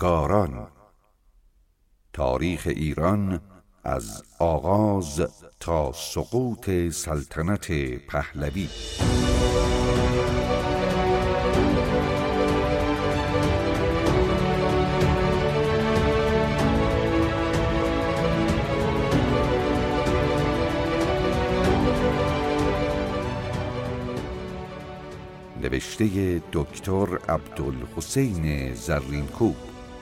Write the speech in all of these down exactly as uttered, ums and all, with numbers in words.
روزگاران. تاریخ ایران از آغاز تا سقوط سلطنت پهلوی. نوشته دکتر عبدالحسین زرینکوب،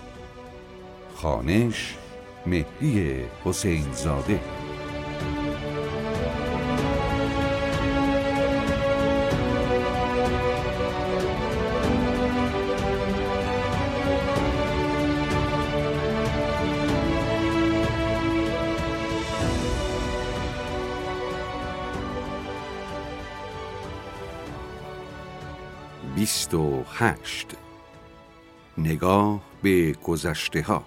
خوانش مهدی حسین زاده. بیست و هشت. نگاه به گذشته ها.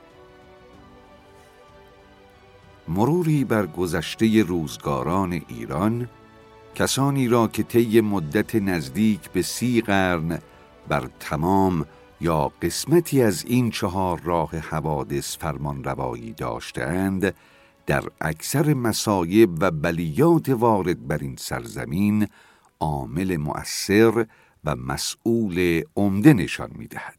مروری بر گذشته روزگاران ایران، کسانی را که طی مدت نزدیک به سی قرن بر تمام یا قسمتی از این چهار راه حوادث فرمان روایی داشتند، در اکثر مصایب و بلیات وارد بر این سرزمین عامل مؤثر و مسئول عمده نشان می‌دهد.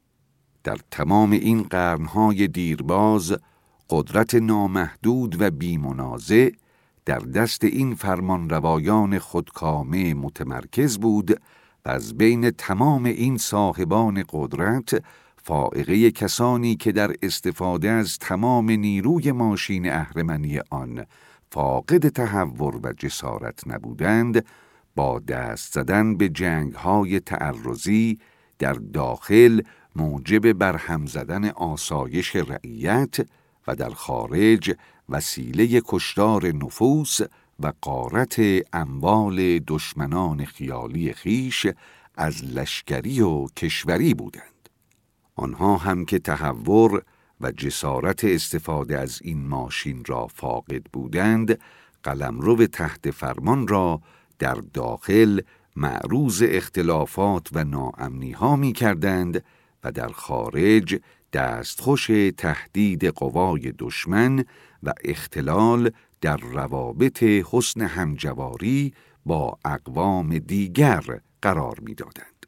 در تمام این قرن‌های دیرباز قدرت نامحدود و بی‌منازع در دست این فرمانروایان خودکامه متمرکز بود و از بین تمام این صاحبان قدرت، فائقه کسانی که در استفاده از تمام نیروی ماشین اهرمنی آن فاقد تهور و جسارت نبودند، با دست زدن به جنگ‌های تعرضی در داخل موجب برهم زدن آسایش رعیت و در خارج وسیله کشتار نفوس و غارت اموال دشمنان خیالی خیش از لشکری و کشوری بودند. آنها هم که تهور و جسارت استفاده از این ماشین را فاقد بودند، قلمرو تحت فرمان را در داخل معروض اختلافات و ناامنی ها می کردند و در خارج دستخوش تهدید قوای دشمن و اختلال در روابط حسن همجواری با اقوام دیگر قرار می دادند.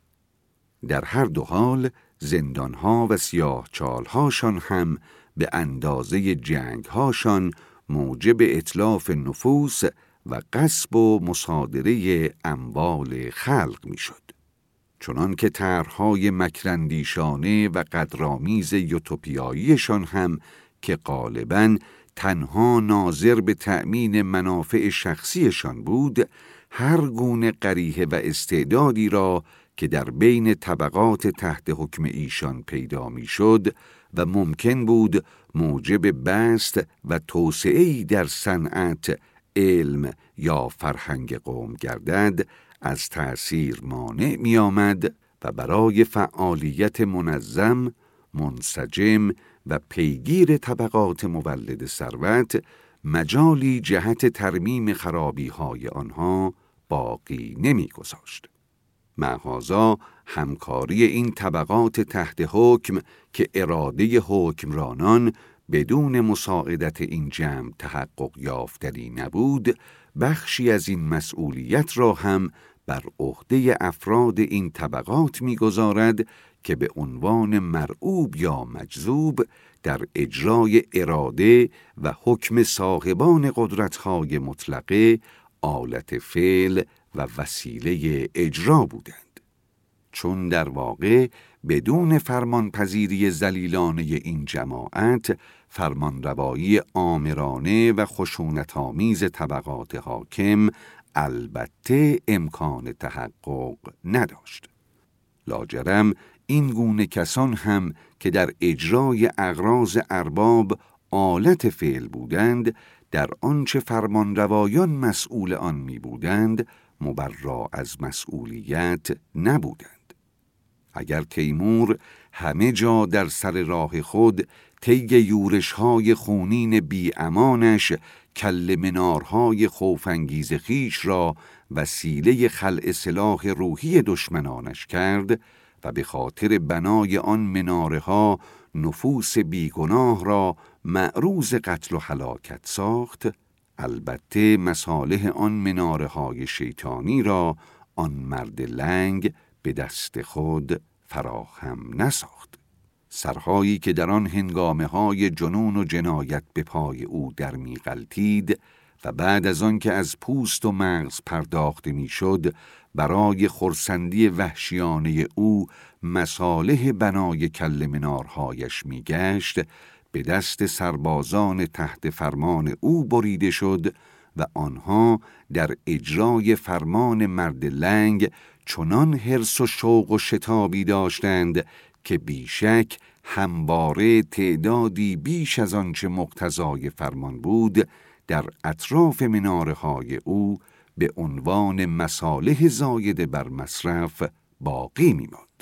در هر دو حال زندانها و سیاهچالهاشان هم به اندازه جنگهاشان موجب اتلاف نفوس و غصب و مصادره اموال خلق می شد. چنان که طرح‌های مکراندیشانه و قدرآمیز یوتوپیاییشان هم که غالباً تنها ناظر به تأمین منافع شخصیشان بود، هر گونه قریحه و استعدادی را که در بین طبقات تحت حکم ایشان پیدا می شد و ممکن بود موجب بسط و توسعه‌ای در صنعت، علم یا فرهنگ قوم گردد، از تأثیر مانع می آمد و برای فعالیت منظم، منسجم و پیگیر طبقات مولد ثروت مجالی جهت ترمیم خرابی های آنها باقی نمی گذاشت. معاذا همکاری این طبقات تحت حکم که اراده حکمرانان بدون مساعدت این جمع تحقق یافتنی نبود، بخشی از این مسئولیت را هم بر عهده افراد این طبقات می‌گذارد که به عنوان مرعوب یا مجذوب در اجرای اراده و حکم صاحبان قدرت‌های مطلقه آلت فعل و وسیله اجرا بودند. چون در واقع بدون فرمانپذیری ذلیلانه این جماعت، فرمانروایی آمرانه و خشونت‌آمیز طبقات حاکم البته امکان تحقق نداشت. لاجرم این گونه کسان هم که در اجرای اغراض ارباب آلت فعل بودند، در آنچه فرمانروایان مسئول آن می بودند مبرا از مسئولیت نبودند. اگر تیمور همه جا در سر راه خود طی یورش‌های خونین بی امانش کل منارهای خوف‌انگیز خیش را وسیله خلع سلاح روحی دشمنانش کرد و به خاطر بنای آن مناره ها نفوس بیگناه را معروض قتل و هلاکت ساخت، البته مصالح آن مناره های شیطانی را آن مرد لنگ به دست خود فراهم نساخت. سرهایی که در آن هنگامه های جنون و جنایت به پای او در می غلتید و بعد از آن که از پوست و مغز پرداخته می شد برای خرسندی وحشیانه او مصالح بنای کل منارهایش می گشت، به دست سربازان تحت فرمان او بریده شد و آنها در اجرای فرمان مرد لنگ چنان حرص و شوق و شتابی داشتند که بیشک همواره تعدادی بیش از آنچه مقتضای فرمان بود در اطراف مناره های او به عنوان مصالح زایده بر مصرف باقی می ماند.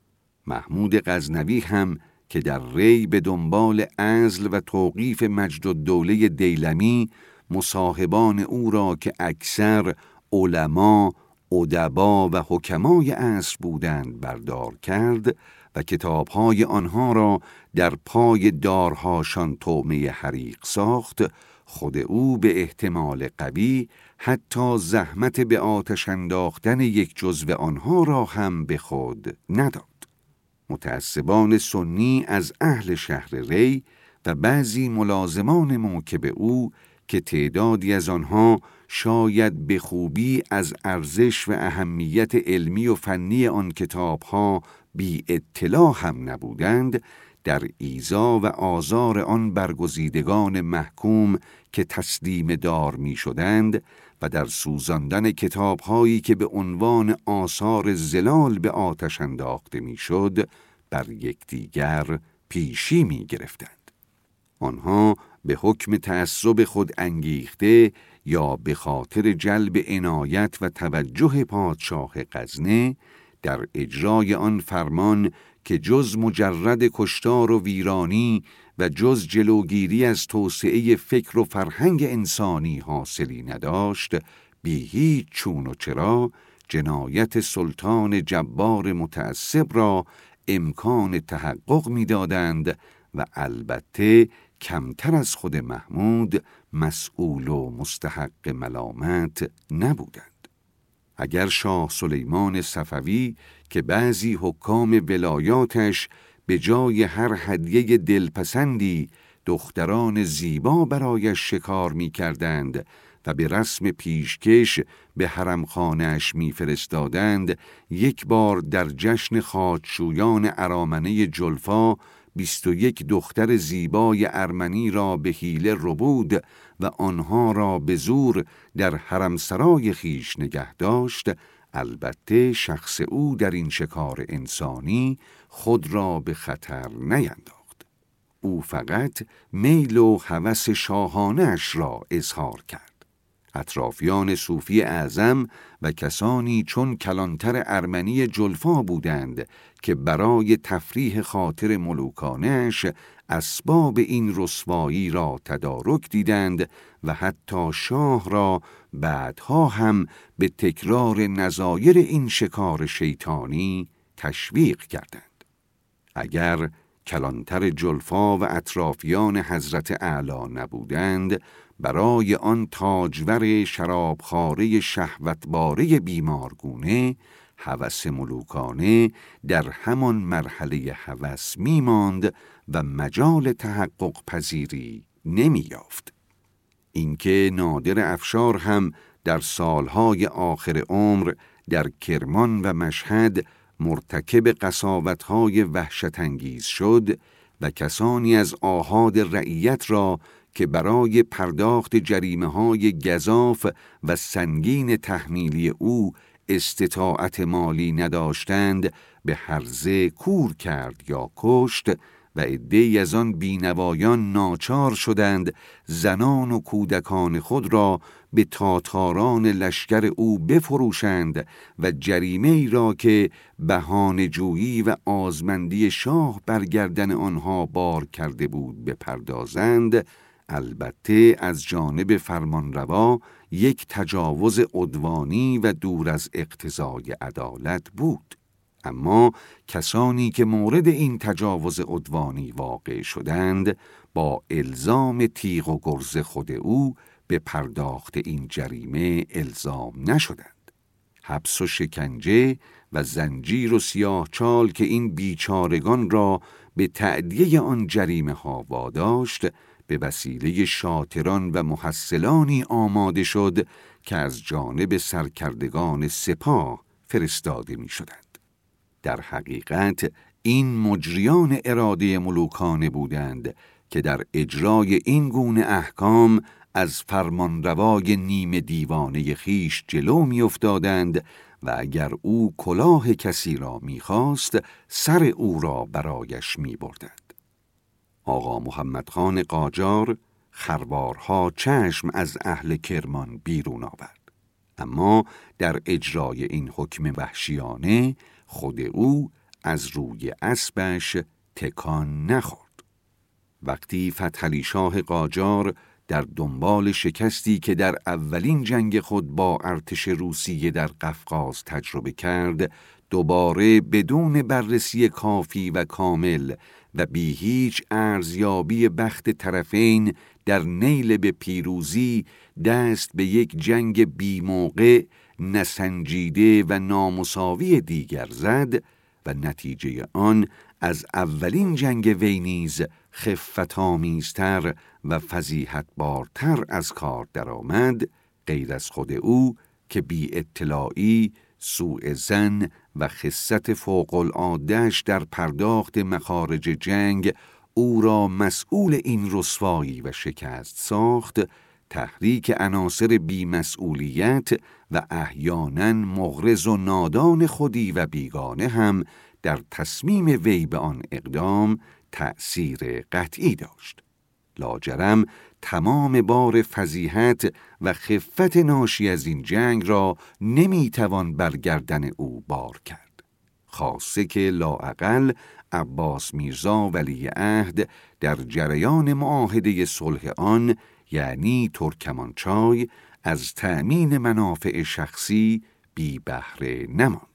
محمود غزنوی هم که در ری به دنبال عزل و توقیف مجدالدوله دیلمی مصاحبان او را که اکثر علما، ادبا و حکمای عصر بودند بردار کرد و کتابهای آنها را در پای دارهاشان طعمه حریق ساخت. خود او به احتمال قوی حتی زحمت به آتش انداختن یک جزو آنها را هم به خود نداد. متعصبان سنی از اهل شهر ری و بعضی ملازمان موکب او که تعدادی از آنها شاید به خوبی از ارزش و اهمیت علمی و فنی آن کتابها بی اطلاع هم نبودند، در ایذا و آزار آن برگزیدگان محکوم که تسلیم دار می شدند و در سوزاندن کتابهایی که به عنوان آثار زلال به آتش انداخته می شد بر یکدیگر پیشی می گرفتند. آنها به حکم تعصب خود انگیخته یا به خاطر جلب عنایت و توجه پادشاه غزنه در اجرای آن فرمان که جز مجرد کشتار و ویرانی و جز جلوگیری از توسعه فکر و فرهنگ انسانی حاصلی نداشت، بی هیچ چون و چرا جنایت سلطان جبار متعصب را امکان تحقق می‌دادند و البته کمتر از خود محمود مسئول و مستحق ملامت نبودند. اگر شاه سلیمان صفوی که بعضی حکام ولایاتش به جای هر هدیه دلپسندی دختران زیبا برایش شکار می کردند و به رسم پیشکش به حرمخانه‌اش می فرستادند، یک بار در جشن خاجشویان ارامنه جلفا بیست و یک دختر زیبای ارمنی را به حیله ربود و آنها را به زور در حرمسرای خیش نگه داشت، البته شخص او در این شکار انسانی خود را به خطر نینداخت. او فقط میل و هوس شاهانه‌اش را اظهار کرد. اطرافیان صوفی اعظم و کسانی چون کلانتر ارمنی جلفا بودند که برای تفریح خاطر ملوکانش اسباب این رسوایی را تدارک دیدند و حتی شاه را بعدها هم به تکرار نظایر این شکار شیطانی تشویق کردند. اگر کلانتر جلفا و اطرافیان حضرت اعلی نبودند، برای آن تاجور شرابخواره شهوتباره بیمارگونه هوس ملوکانه در همان مرحله هوس می ماند و مجال تحقق پذیری نمی یافت. اینکه نادر افشار هم در سالهای آخر عمر در کرمان و مشهد مرتکب قساوت‌های وحشت‌انگیز شد و کسانی از آحاد رعیت را که برای پرداخت جریمه‌های گزاف و سنگین تحمیلی او استطاعت مالی نداشتند به هرزه کور کرد یا کشت و عده‌ای از آن بینوایان ناچار شدند زنان و کودکان خود را به تاتاران لشکر او بفروشند و جریمه ای را که بهانه‌جویی و آزمندی شاه برگردن آنها بار کرده بود بپردازند، البته از جانب فرمانروا یک تجاوز عدوانی و دور از اقتضای عدالت بود. اما کسانی که مورد این تجاوز عدوانی واقع شدند با الزام تیغ و گرز خود او به پرداخت این جریمه الزام نشدند. حبس و شکنجه و زنجیر و سیاهچال که این بیچارگان را به تأدیه آن جریمه ها واداشت، به وسیله شاطران و محصلانی آماده شد که از جانب سرکردگان سپاه فرستاده می شدند. در حقیقت این مجریان اراده ملوکانه بودند که در اجرای این گونه احکام از فرمانروای نیمه دیوانه خیش جلو می افتادند و اگر او کلاه کسی را می خواست سر او را برایش می بردند. آقا محمد خان قاجار خروارها چشم از اهل کرمان بیرون آورد، اما در اجرای این حکم وحشیانه خود او از روی اسبش تکان نخورد. وقتی فتحعلی شاه قاجار در دنبال شکستی که در اولین جنگ خود با ارتش روسیه در قفقاز تجربه کرد، دوباره بدون بررسی کافی و کامل و بی هیچ ارزیابی بخت طرفین در نیل به پیروزی دست به یک جنگ بی موقع، نسنجیده و نامساوی دیگر زد و نتیجه آن از اولین جنگ وی نیز خفت‌آمیزتر و فضیحت‌بارتر از کار درآمد، غیر از خود او که بی اطلاعی، سوء ظن و خست فوق‌العاده‌اش در پرداخت مخارج جنگ او را مسئول این رسوایی و شکست ساخت، تحریک عناصر بی‌مسئولیت و احیاناً مغرض و نادان خودی و بیگانه هم در تصمیم وی به آن اقدام تأثیر قطعی داشت. لاجرم تمام بار فضیحت و خفت ناشی از این جنگ را نمیتوان بر گردن او بار کرد، خاصه که لااقل عباس میرزا ولی عهد در جریان معاهده صلح آن، یعنی ترکمانچای، از تأمین منافع شخصی بی بهره نماند.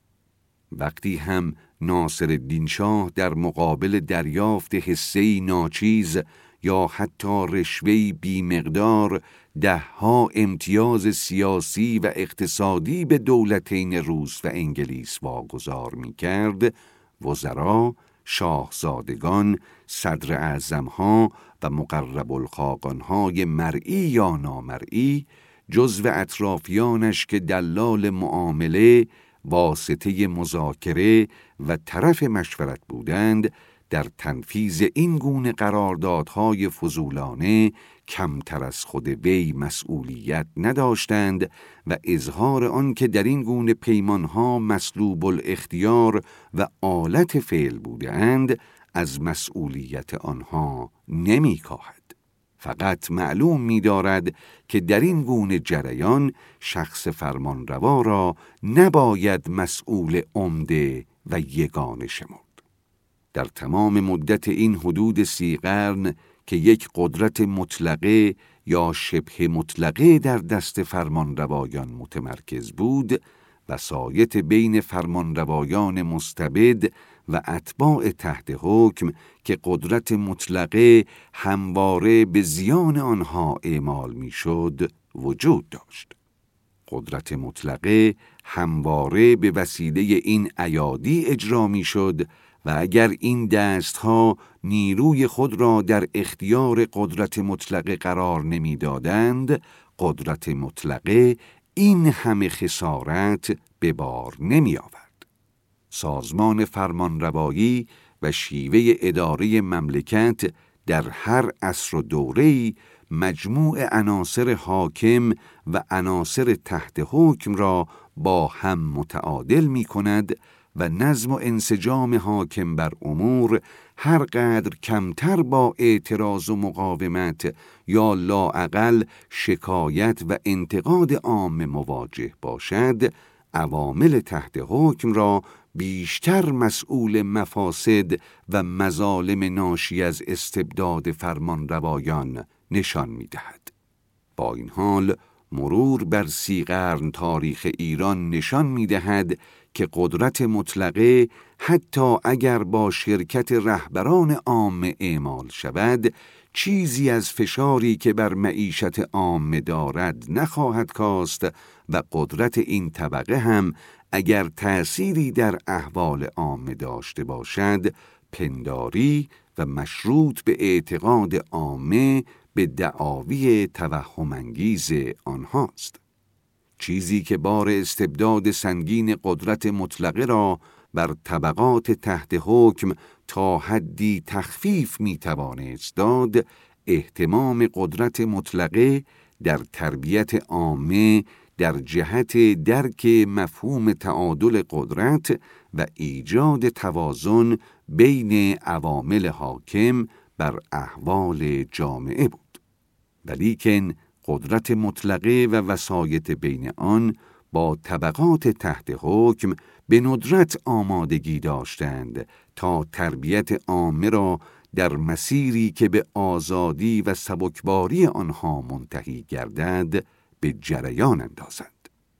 وقتی هم ناصرالدین شاه در مقابل دریافت حصه‌ای ناچیز یا حتی رشوه‌ای بی مقدار دهها امتیاز سیاسی و اقتصادی به دولتین روس و انگلیس واگذار می کرد، وزرا، شاهزادگان، صدر اعظمها و مقرب الخاقانهای مرئی یا نامرئی، جزو اطرافیانش که دلال معامله، واسطه مذاکره و طرف مشورت بودند، در تنفیذ این گونه قراردادهای فضولانه کمتر از خود وی مسئولیت نداشتند و اظهار آن که در این گونه پیمانها مسلوب الاختیار و آلت فعل بودند از مسئولیت آنها نمی کاهد. فقط معلوم می دارد که در این گونه جریان شخص فرمانروا را نباید مسئول عمده و یگانه شمرد. در تمام مدت این حدود سی قرن که یک قدرت مطلقه یا شبه مطلقه در دست فرمانروایان متمرکز بود، وسایط بین فرمانروایان مستبد و اتباع تحت حکم که قدرت مطلقه همواره به زیان آنها اعمال میشد وجود داشت. قدرت مطلقه همواره به وسیله این ایادی اجرا میشد و اگر این دستها نیروی خود را در اختیار قدرت مطلقه قرار نمیدادند، قدرت مطلقه این همه خسارت به بار نمی آورد. سازمان فرمانروایی و شیوه اداره مملکت در هر عصر و دوره‌ای مجموع عناصر حاکم و عناصر تحت حکم را با هم متعادل می کند و نظم و انسجام حاکم بر امور هر قدر کمتر با اعتراض و مقاومت یا لااقل شکایت و انتقاد عام مواجه باشد، عوامل تحت حکم را بیشتر مسئول مفاسد و مظالم ناشی از استبداد فرمانروایان نشان می دهد. با این حال مرور بر سی قرن تاریخ ایران نشان می‌دهد که قدرت مطلقه حتی اگر با شرکت رهبران عامه اعمال شود، چیزی از فشاری که بر معیشت عامه دارد نخواهد کاست و قدرت این طبقه هم اگر تأثیری در احوال عامه داشته باشد، پنداری و مشروط به اعتقاد عامه به دعاوی توهم‌انگیز آنهاست. چیزی که بار استبداد سنگین قدرت مطلقه را بر طبقات تحت حکم تا حدی تخفیف میتوانست داد، اهتمام قدرت مطلقه در تربیت عامه در جهت درک مفهوم تعادل قدرت و ایجاد توازن بین عوامل حاکم بر احوال جامعه بود. ولیکن قدرت مطلقه و وسایط بین آن با طبقات تحت حکم به ندرت آمادگی داشتند تا تربیت عامه را در مسیری که به آزادی و سبکباری آنها منتهی گردد به جریان اندازند.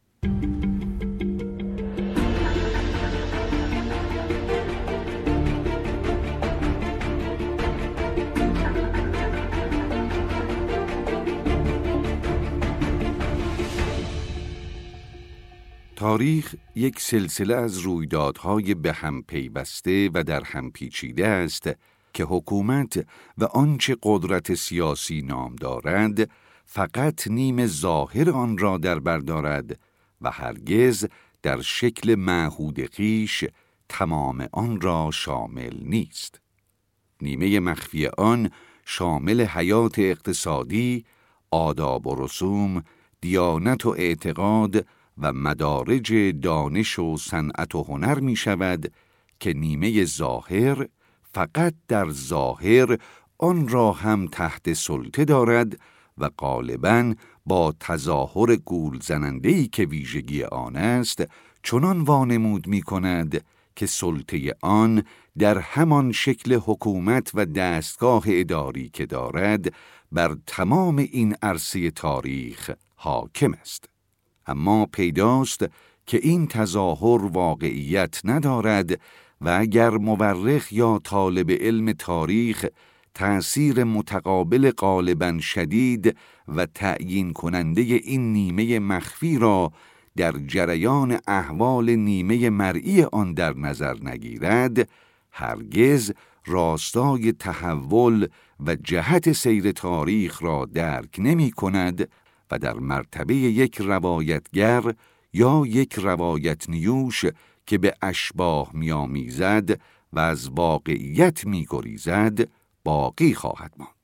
تاریخ یک سلسله از رویدادهای به هم پیوسته و در هم پیچیده است که حکومت و آنچه قدرت سیاسی نام دارد فقط نیم ظاهر آن را در بر دارد و هرگز در شکل معهود خویش تمام آن را شامل نیست. نیمه مخفی آن شامل حیات اقتصادی، آداب و رسوم، دیانت و اعتقاد و مدارج دانش و صنعت و هنر می شود که نیمه ظاهر فقط در ظاهر آن را هم تحت سلطه دارد و غالباً با تظاهر گول زننده‌ای که ویژگی آن است چنان وانمود می کند که سلطه آن در همان شکل حکومت و دستگاه اداری که دارد بر تمام این عرصه تاریخ حاکم است. اما پیداست که این تظاهر واقعیت ندارد و اگر مورخ یا طالب علم تاریخ تأثیر متقابل غالباً شدید و تعیین کننده این نیمه مخفی را در جریان احوال نیمه مرئی آن در نظر نگیرد، هرگز راستای تحول و جهت سیر تاریخ را درک نمی کند و در مرتبه یک روایتگر یا یک روایت نیوش که به اشباح می‌آمیزد و از واقعیت می‌گریزد باقی خواهد ماند.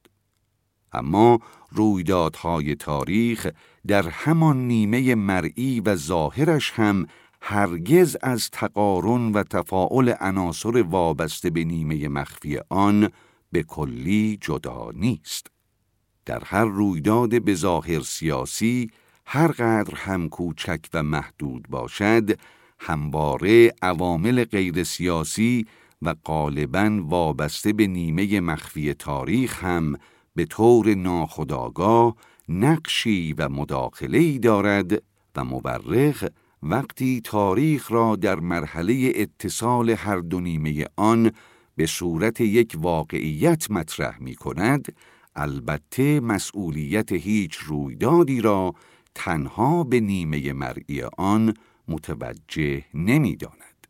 اما رویدادهای تاریخ در همان نیمه مرئی و ظاهرش هم هرگز از تقارن و تفاعل عناصر وابسته به نیمه مخفی آن به کلی جدا نیست. در هر رویداد به ظاهر سیاسی هر قدر هم کوچک و محدود باشد، همواره عوامل غیر سیاسی و غالباً وابسته به نیمه مخفی تاریخ هم به طور ناخودآگاه نقشی و مداخله‌ای دارد و مورخ وقتی تاریخ را در مرحله اتصال هر دو نیمه آن به صورت یک واقعیت مطرح می کند، البته مسئولیت هیچ رویدادی را تنها به نیمه مرئی آن متوجه نمی داند.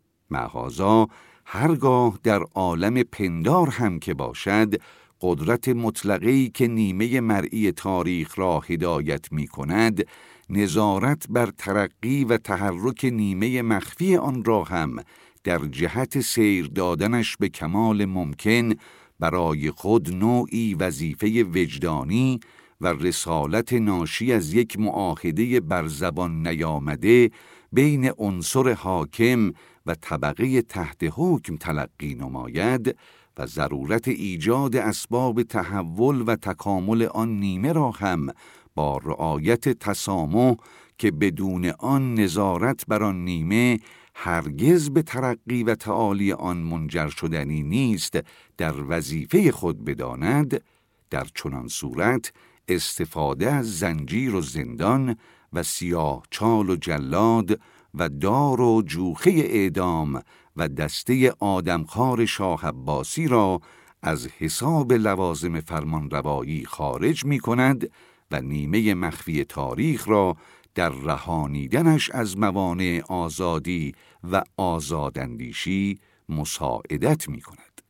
معاذا هرگاه در عالم پندار هم که باشد، قدرت مطلقه‌ای که نیمه مرئی تاریخ را هدایت می کند، نظارت بر ترقی و تحرک نیمه مخفی آن را هم در جهت سیر دادنش به کمال ممکن برای خود نوعی وظیفه وجدانی و رسالت ناشی از یک معاهده بر زبان نیامده بین عنصر حاکم و طبقه تحت حکم تلقی نماید و ضرورت ایجاد اسباب تحول و تکامل آن نیمه را هم با رعایت تسامح که بدون آن نظارت بر آن نیمه هرگز به ترقی و تعالی آن منجر شدنی نیست در وظیفه خود بداند، در چنان صورت استفاده از زنجیر و زندان و سیاه چال و جلاد و دار و جوخه اعدام و دسته آدمخوار شاه عباسی را از حساب لوازم فرمانروایی خارج می کند و نیمه مخفی تاریخ را در رهانیدنش از موانع آزادی و آزاداندیشی مساعدت می کند.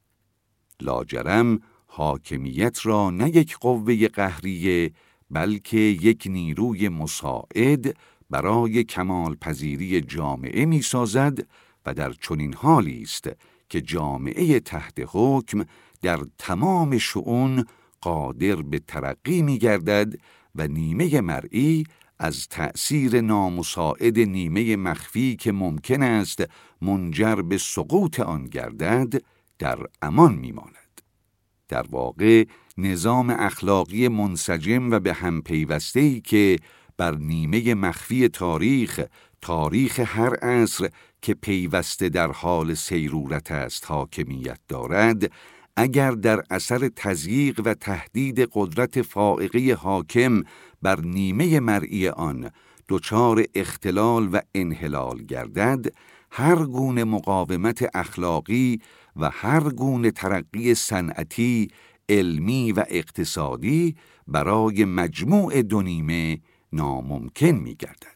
لاجرم حاکمیت را نه یک قوه قهریه بلکه یک نیروی مساعد برای کمال پذیری جامعه می سازد و در چنین حالی است که جامعه تحت حکم در تمام شؤون قادر به ترقی می گردد و نیمه مرئی از تأثیر نامساعد نیمه مخفی که ممکن است منجر به سقوط آن گردد در امان می ماند. در واقع نظام اخلاقی منسجم و به هم پیوسته‌ای که بر نیمه مخفی تاریخ، تاریخ هر عصر که پیوسته در حال سیرورت است حاکمیت دارد، اگر در اثر تضییق و تهدید قدرت فائقه حاکم بر نیمه مرئی آن دچار اختلال و انحلال گردد، هر گونه مقاومت اخلاقی و هر گونه ترقی صنعتی، علمی و اقتصادی برای مجموع دو نیمه ناممکن می گردد.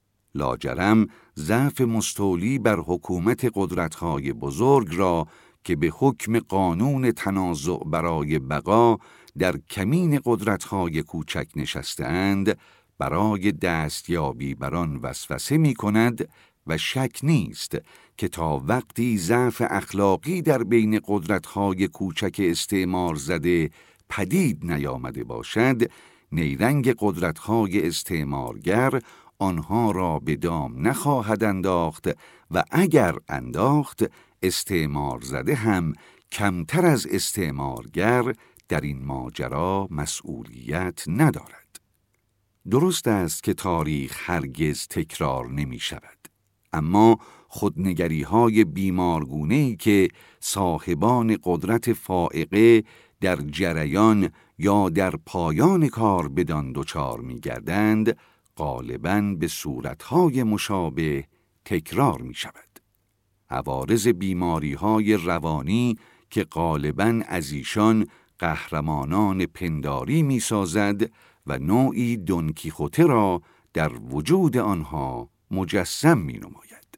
لاجرم ضعف مستولی بر حکومت قدرت‌های بزرگ را که به حکم قانون تنازع برای بقا در کمین قدرت‌های کوچک نشسته‌اند، برای دستیابی بر آن وسوسه می‌کند و شک نیست که تا وقتی ضعف اخلاقی در بین قدرت‌های کوچک استعمار زده پدید نیامده باشد، نیرنگ قدرت‌های استعمارگر آنها را به دام نخواهد انداخت و اگر انداخت، استعمار زده هم کمتر از استعمارگر در این ماجرا مسئولیت ندارد. درست است که تاریخ هرگز تکرار نمی شود، اما خودنگری‌های بیمارگونه‌ای که صاحبان قدرت فائقه در جریان یا در پایان کار بدان دچار می‌گردند، غالباً به صورت‌های مشابه تکرار می‌شود. عوارض بیماری‌های روانی که غالباً از ایشان قهرمانان پنداری می‌سازد و نوعی دونکیخوته را در وجود آنها مجسم می‌نماید.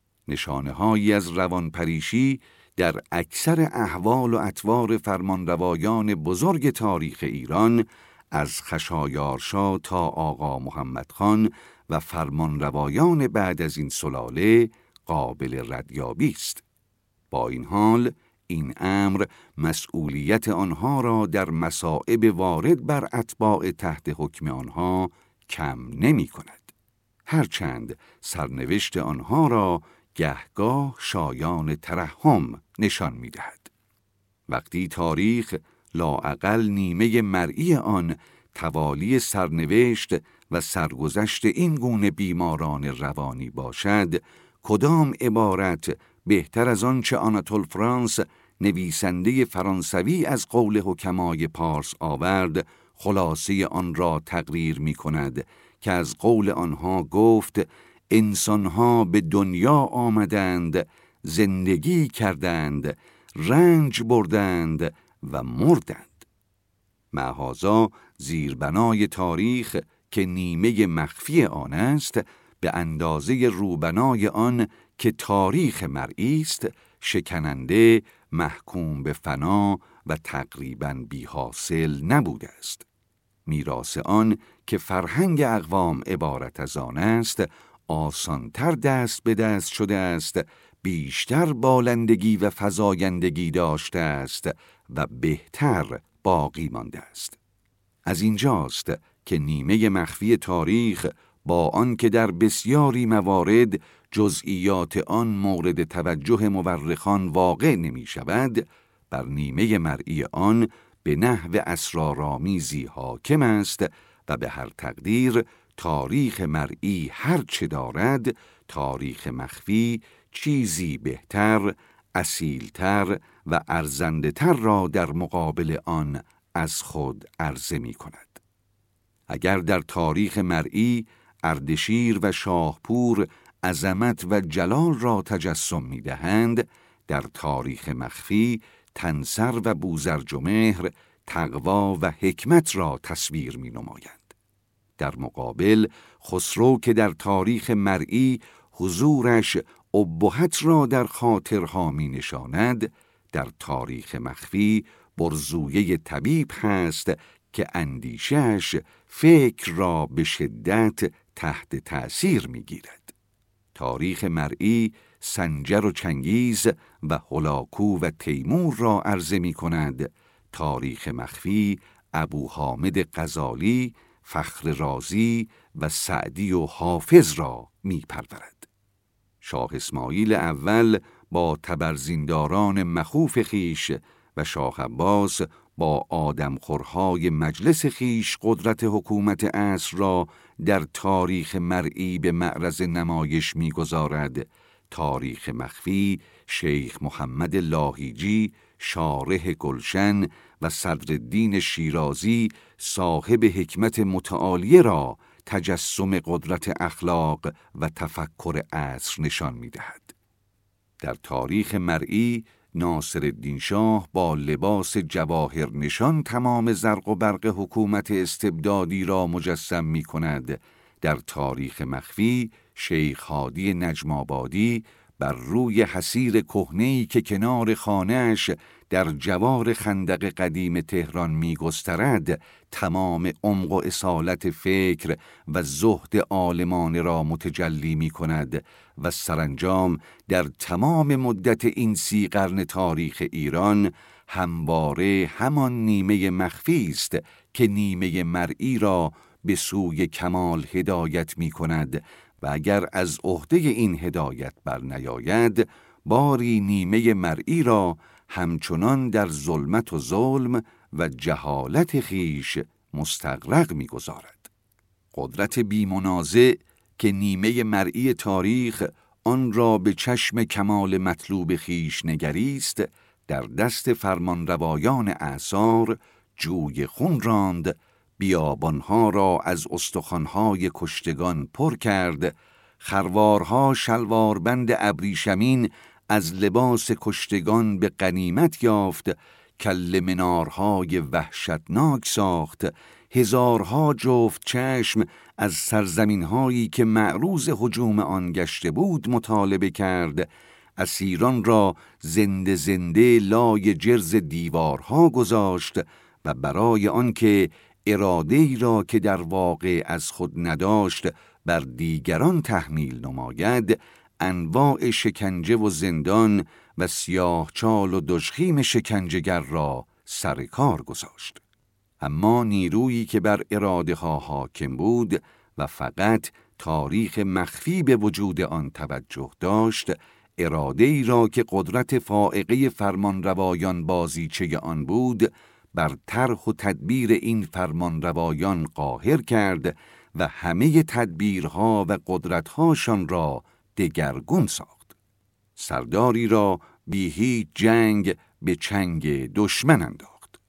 نشانه‌هایی از روانپریشی در اکثر احوال و اطوار فرمانروایان بزرگ تاریخ ایران، از خشایارشا تا آقا محمد خان و فرمانروایان بعد از این سلاله قابل ردیابی است. با این حال این امر مسئولیت آنها را در مصائب وارد بر اتباع تحت حکم آنها کم نمی کند. هرچند سرنوشت آنها را گهگاه شایان ترحم نشان می دهد. وقتی تاریخ لااقل نیمه مرئی آن توالی سرنوشت و سرگذشت این گونه بیماران روانی باشد، کدام عبارت بهتر از آنچه آناتول فرانس نویسنده فرانسوی از قول حکمای پارس آورد خلاصه آن را تقریر می کند که از قول آنها گفت: انسانها به دنیا آمدند، زندگی کردند، رنج بردند و مردند. معاذا زیربنای تاریخ که نیمه مخفی آن است، به اندازه روبنای آن که تاریخ مرئی است، شکننده، محکوم به فنا و تقریباً بی حاصل نبوده است. میراث آن که فرهنگ اقوام عبارت از آن است، آسانتر دست به دست شده است، بیشتر بالندگی و فزایندگی داشته است و بهتر باقی مانده است. از اینجاست که نیمه مخفی تاریخ با آن که در بسیاری موارد جزئیات آن مورد توجه مورخان واقع نمی شود، بر نیمه مرئی آن به نحو اسرارآمیزی حاکم است و به هر تقدیر تاریخ مرئی هر چه دارد، تاریخ مخفی چیزی بهتر، اصیلتر و ارزنده‌تر را در مقابل آن از خود عرضه می کند. اگر در تاریخ مرئی اردشیر و شاهپور عظمت و جلال را تجسم می‌دهند، در تاریخ مخفی تنسر و بوزرجمهر تقوا و حکمت را تصویر می‌نمایند. در مقابل خسرو که در تاریخ مرئی حضورش ابهت را در خاطرها می‌نشاند، در تاریخ مخفی برزویه طبیب هست که اندیشش فکر را به شدت تحت تأثیر می‌گیرد. تاریخ مرئی سنجر و چنگیز و هلاکو و تیمور را عرضه می‌کند، تاریخ مخفی ابو حامد غزالی، فخر رازی و سعدی و حافظ را می‌پرورد. شاه اسماعیل اول با تبرزینداران مخوف خیش و شاه عباس با آدمخورهای مجلس خیش قدرت حکومت عصر را در تاریخ مرئی به معرض نمایش می‌گذارد. تاریخ مخفی شیخ محمد لاهیجی، شارح گلشن و صدرالدین شیرازی صاحب حکمت متعالیه را تجسم قدرت اخلاق و تفکر عصر نشان می‌دهد. در تاریخ مرئی ناصرالدین شاه با لباس جواهر نشان تمام زرق و برق حکومت استبدادی را مجسم می کند. در تاریخ مخفی شیخ هادی نجم آبادی بر روی حصیر کهنه‌ای که کنار خانه‌اش در جوار خندق قدیم تهران می گسترد، تمام عمق و اصالت فکر و زهد عالمانه را متجلی می کند و سرانجام در تمام مدت این سی قرن تاریخ ایران همواره همان نیمه مخفی است که نیمه مرئی را به سوی کمال هدایت می کند و اگر از عهده این هدایت بر نیاید، باری نیمه مرئی را همچنان در ظلمت و ظلم و جهالت خیش مستغرق می گذارد. قدرت بی‌منازع که نیمه مرئی تاریخ آن را به چشم کمال مطلوب خیش نگریست، در دست فرمانروایان اعصار جوی خون راند، بیابانها را از استخوانهای کشتگان پر کرد، خروارها شلواربند ابریشمین از لباس کشتگان به غنیمت یافت، کله منارهای وحشتناک ساخت، هزارها جفت چشم از سرزمینهایی که معروض هجوم آن گشته بود مطالبه کرد، اسیران را زنده زنده لای جرز دیوارها گذاشت و برای آنکه اراده‌ای را که در واقع از خود نداشت بر دیگران تحمیل نماید، انواع شکنجه و زندان و سیاه چال و دژخیم شکنجهگر را سر کار گذاشت. اما نیرویی که بر اراده ها حاکم بود و فقط تاریخ مخفی به وجود آن توجه داشت، اراده‌ای را که قدرت فائقه فرمانروایان بازیچه آن بود، بر طرح و تدبیر این فرمانروایان قاهر کرد و همه تدبیرها و قدرتهاشان را دگرگون ساخت. سرداری را بی هیچ جنگ به چنگ دشمن انداخت.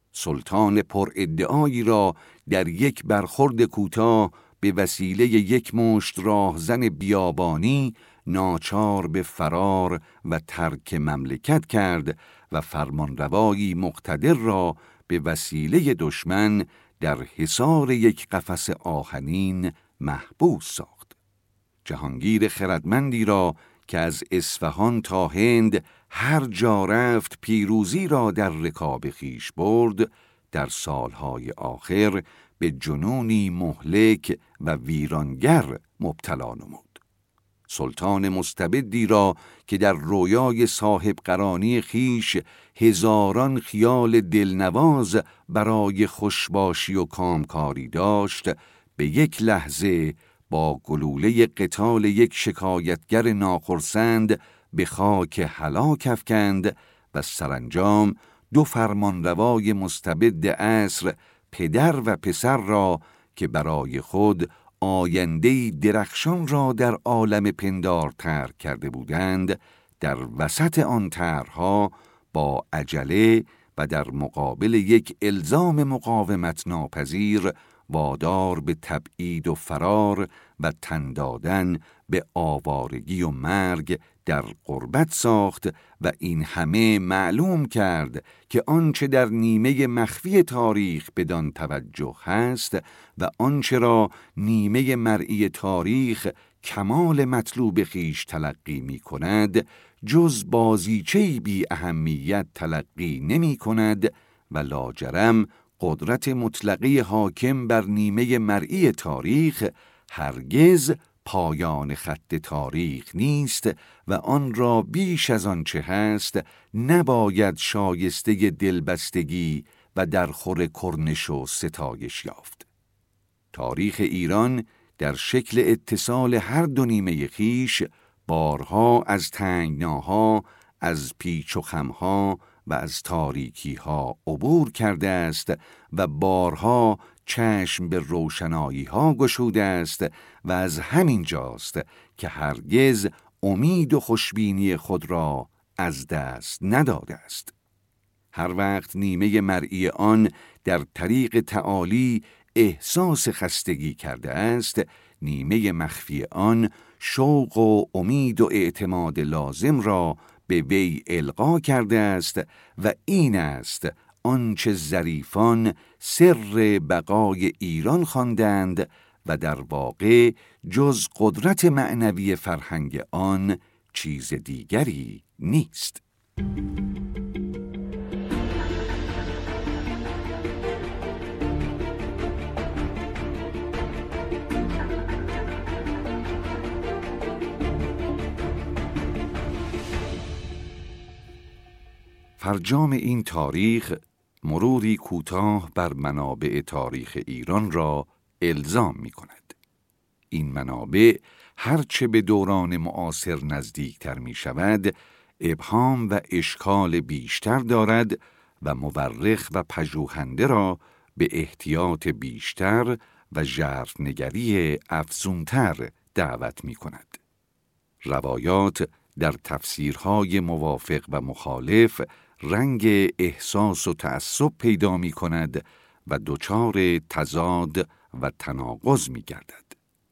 سلطان پر ادعایی را در یک برخورد کوتاه به وسیله یک مشت راهزن بیابانی ناچار به فرار و ترک مملکت کرد و فرمانروایی مقتدر را به وسیله دشمن در حصار یک قفس آهنین محبوس ساخت. جهانگیر خردمندی را که از اصفهان تا هند هر جا رفت پیروزی را در رکاب خیش برد، در سالهای آخر به جنونی مهلک و ویرانگر مبتلا نمود. سلطان مستبدی را که در رویای صاحب قرانی خیش هزاران خیال دلنواز برای خوشباشی و کامکاری داشت، به یک لحظه با گلوله قتال یک شکایتگر ناخرسند به خاک هلاک افکند و سرانجام دو فرمانروای مستبد عصر، پدر و پسر را که برای خود آینده‌ای درخشان را در عالم پندار ترک کرده بودند، در وسط آن طرح‌ها با عجله و در مقابل یک الزام مقاومت ناپذیر وادار به تبعید و فرار و تن دادن به آوارگی و مرگ در غربت ساخت و این همه معلوم کرد که آنچه در نیمه مخفی تاریخ بدان توجه هست و آنچه را نیمه مرئی تاریخ کمال مطلوب خیش تلقی می کند جز بازیچه‌ای بی اهمیت تلقی نمی کند و لاجرم قدرت مطلقه حاکم بر نیمه مرئی تاریخ هرگز پایان خط تاریخ نیست و آن را بیش از آنچه هست نباید شایسته دلبستگی و در خور کرنش و ستایش یافت. تاریخ ایران در شکل اتصال هر دو نیمه خیش بارها از تنگناها، از پیچ و خمها و از تاریکیها عبور کرده است و بارها چشم به روشنایی ها گشوده است و از همین جاست که هرگز امید و خوشبینی خود را از دست نداده است. هر وقت نیمه مرئی آن در طریق تعالی احساس خستگی کرده است، نیمه مخفی آن شوق و امید و اعتماد لازم را به وی القا کرده است و این است آنچه ظریفان سر بقای ایران خواندند و در واقع جز قدرت معنوی فرهنگ آن چیز دیگری نیست. فرجام این تاریخ مروری کوتاه بر منابع تاریخ ایران را الزام می کند. این منابع هرچه به دوران معاصر نزدیکتر می شود، ابهام و اشکال بیشتر دارد و مورخ و پژوهنده را به احتیاط بیشتر و ژرفنگری افزونتر دعوت می کند. روایات در تفسیرهای موافق و مخالف رنگ احساس و تعصب پیدا می کند و دچار تضاد و تناقض می گردد.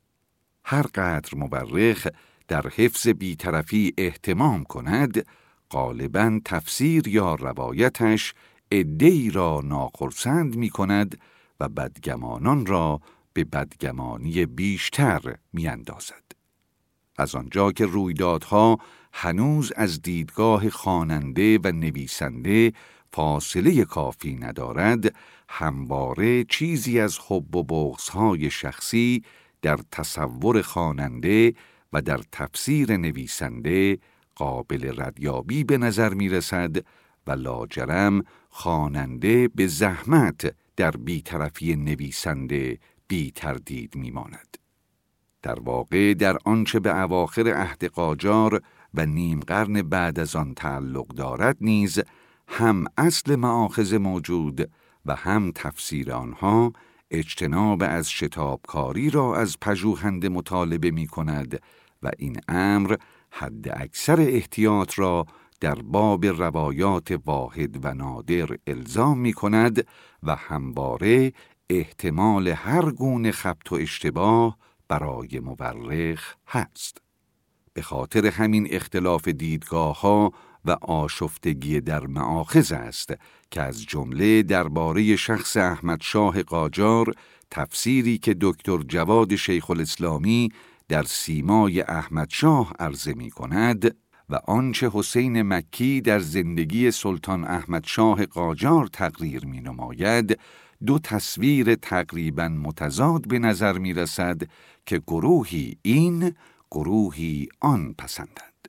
هر قدر مورخ در حفظ بی‌طرفی اهتمام کند، غالباً تفسیر یا روایتش عده‌ای را ناخرسند می کند و بدگمانان را به بدگمانی بیشتر می اندازد. از آنجا که رویدادها هنوز از دیدگاه خواننده و نویسنده فاصله کافی ندارد، همواره چیزی از حب و بغض‌های شخصی در تصور خواننده و در تفسیر نویسنده قابل ردیابی به نظر می رسد و لاجرم خواننده به زحمت در بی‌طرفی نویسنده بی تردید می ماند. در واقع در آنچه به اواخر عهد قاجار و نیم قرن بعد از آن تعلق دارد نیز هم اصل مآخذ موجود و هم تفسیر آنها اجتناب از شتابکاری را از پژوهنده مطالبه می کند و این امر حد اکثر احتیاط را در باب روایات واحد و نادر الزام می کند و همواره احتمال هر گونه خبط و اشتباه برای مورخ هست. به خاطر همین اختلاف دیدگاه‌ها و آشفتگی در مآخذ است که از جمله درباره شخص احمد شاه قاجار تفسیری که دکتر جواد شیخ الاسلامی در سیمای احمد شاه عرضه می کند و آنچه حسین مکی در زندگی سلطان احمد شاه قاجار تقریر می نماید، دو تصویر تقریباً متضاد به نظر می رسد که گروهی این، گروهی آن پسندند.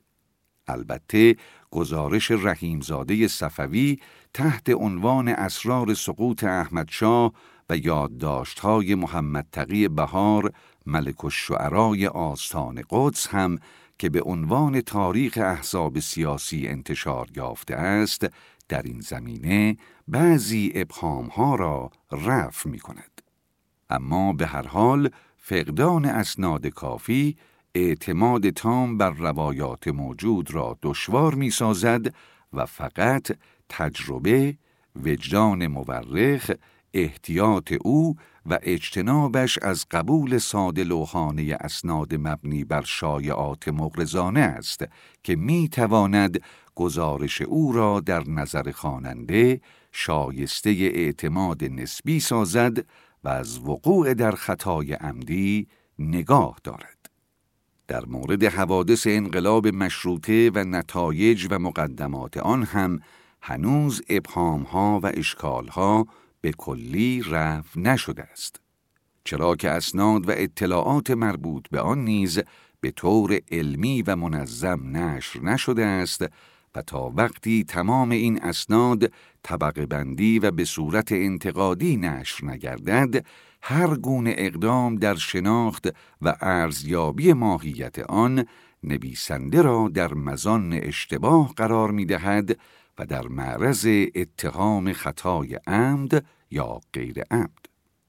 البته گزارش رحیمزاده صفوی تحت عنوان اسرار سقوط احمد شاه و یادداشت‌های محمد تقی بهار ملک الشعرای آستان قدس هم که به عنوان تاریخ احزاب سیاسی انتشار یافته است، در این زمینه بعضی ابهام‌ها را رفع می‌کند. اما به هر حال فقدان اسناد کافی اعتماد تام بر روایات موجود را دشوار می‌سازد و فقط تجربه، وجدان مورخ، احتیاط او و اجتنابش از قبول ساده لوحانه اسناد مبنی بر شایعات مغرضانه است که می تواند گزارش او را در نظر خواننده شایسته اعتماد نسبی سازد و از وقوع در خطای عمدی نگاه دارد. در مورد حوادث انقلاب مشروطه و نتایج و مقدمات آن هم هنوز ابهام‌ها و اشکال‌ها به کلی رفع نشده است، چرا که اسناد و اطلاعات مربوط به آن نیز به طور علمی و منظم نشر نشده است و تا وقتی تمام این اسناد طبقه بندی و به صورت انتقادی نشر نگردد، هر گونه اقدام در شناخت و ارزیابی ماهیت آن نویسنده را در مزان اشتباه قرار می‌دهد و در معرض اتهام خطای عمد یا غیر عمد.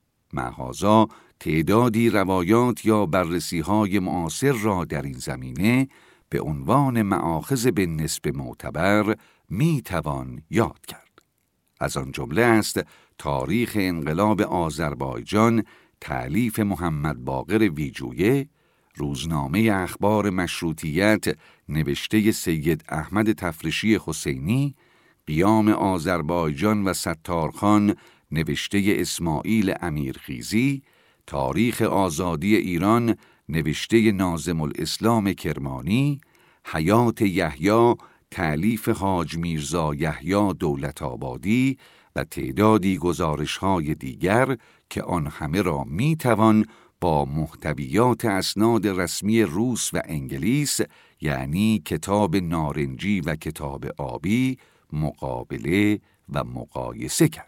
معاذا تعدادی روایات یا بررسی‌های معاصر را در این زمینه به عنوان مآخذ بالنسبه معتبر می توان یاد کرد. از آن جمله است تاریخ انقلاب آذربایجان تألیف محمد باقر ویجویه، روزنامه اخبار مشروطیت نوشته سید احمد تفرشی حسینی، قیام آذربایجان و ستارخان نوشته اسماعیل امیرخیزی، تاریخ آزادی ایران نوشته ناظم الاسلام کرمانی، حیات یحیی تألیف حاج میرزا یحیی دولت آبادی و تعدادی گزارش‌های دیگر که آن همه را می‌توان با محتویات اسناد رسمی روس و انگلیس، یعنی کتاب نارنجی و کتاب آبی، مقابله و مقایسه کرد.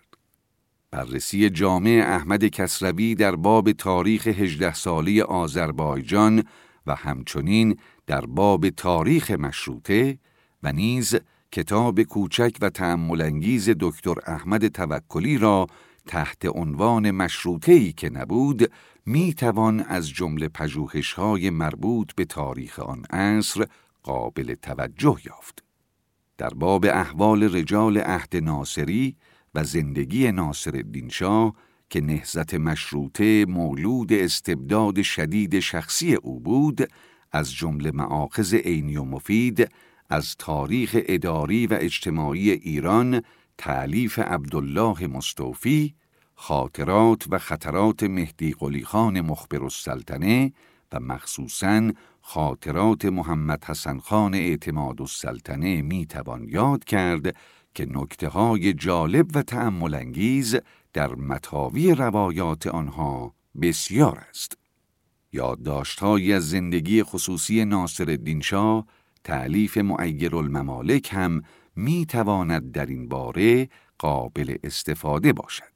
بررسی جامع احمد کسروی در باب تاریخ هجده ساله آذربایجان و همچنین در باب تاریخ مشروطه و نیز کتاب کوچک و تأمل‌انگیز دکتر احمد توکلی را تحت عنوان مشروطه‌ای که نبود می توان از جمله پژوهش‌های مربوط به تاریخ آن عصر قابل توجه یافت. در باب احوال رجال عهد ناصری و زندگی ناصرالدین شاه که نهضت مشروطه مولود استبداد شدید شخصی او بود، از جمله مآخذ عینی و مفید از تاریخ اداری و اجتماعی ایران تألیف عبدالله مستوفی، خاطرات و خطرات مهدی قلی خان مخبرالسلطنه و مخصوصاً خاطرات محمد حسن خان اعتمادالسلطنه می توان یاد کرد که نکته‌های جالب و تأمل‌انگیز در مطاوی روایات آنها بسیار است. یادداشت‌هایی از زندگی خصوصی ناصرالدین شاه تألیف معیرالممالک هم می تواند در این باره قابل استفاده باشد،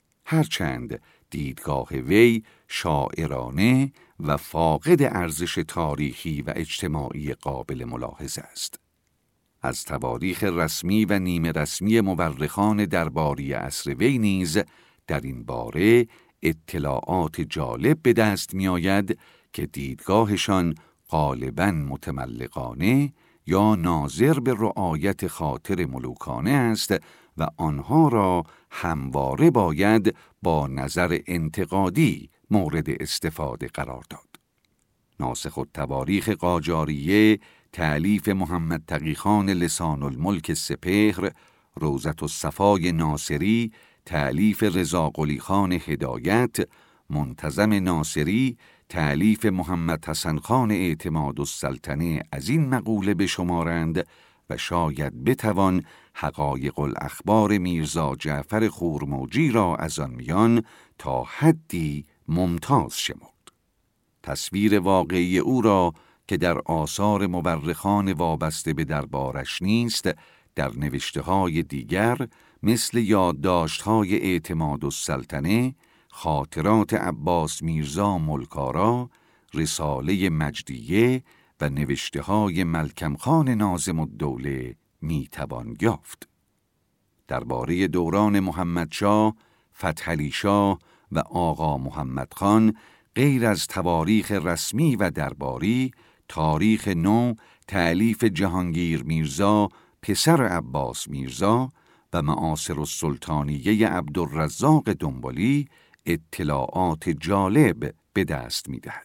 هرچند دیدگاه وی شاعرانه و فاقد ارزش تاریخی و اجتماعی قابل ملاحظه است. از تواریخ رسمی و نیمه رسمی مورخان درباری عصر وی نیز در این باره اطلاعات جالب به دست می آید که دیدگاهشان غالباً متملقانه یا ناظر به رعایت خاطر ملوکانه است و آنها را همواره باید با نظر انتقادی مورد استفاده قرار داد. ناسخ التواریخ قاجاریه تألیف محمد تقی خان لسان الملک سپهر، روضة الصفای ناصری تألیف رضا قلی خان هدایت، منتظم ناصری تألیف محمد حسن خان اعتمادالسلطنه از این مقوله بشمارند و شاید بتوان حقایق الاخبار میرزا جعفر خورموجی را از آن میان تا حدی ممتاز شمرد. تصویر واقعی او را که در آثار مورخان وابسته به دربارش نیست، در نوشته‌های دیگر مثل یادداشت‌های اعتمادالسلطنه، خاطرات عباس میرزا ملکارا، رساله مجدیه و نوشته‌های ملکم خان ناظم الدوله می توان یافت. درباره دوران محمدشاه، فتحعلی شاه و آقا محمد خان غیر از تواریخ رسمی و درباری، تاریخ نو تألیف جهانگیر میرزا پسر عباس میرزا و معاصر السلطانیه عبدالرزاق دنبالی اطلاعات جالب به دست می‌دهد.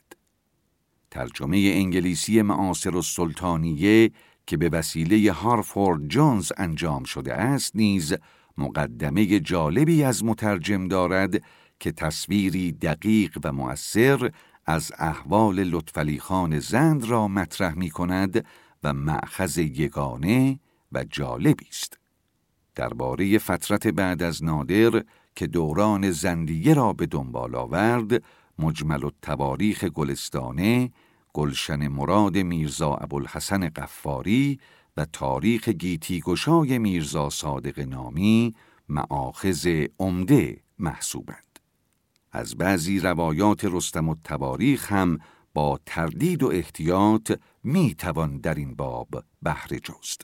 ترجمه انگلیسی معاصر السلطانیه که به وسیله هارفورد جونز انجام شده است نیز مقدمه جالبی از مترجم دارد که تصویری دقیق و مؤثر از احوال لطفعلی خان زند را مطرح می کند و مأخذ یگانه و جالبی است. درباره فترت بعد از نادر که دوران زندیه را به دنبال آورد، مجمل التواریخ گلستانه، گلشن مراد میرزا ابوالحسن قفاری و تاریخ گیتی گشای میرزا صادق نامی مآخذ عمده محسوبند. از بعضی روایات رستم التواریخ هم با تردید و احتیاط می توان در این باب بهره جست.